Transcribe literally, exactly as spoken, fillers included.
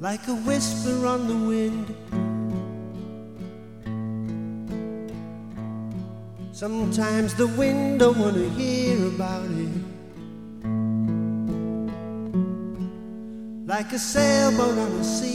like a whisper on the wind. Sometimes the wind don't want to hear about it, like a sailboat on the sea.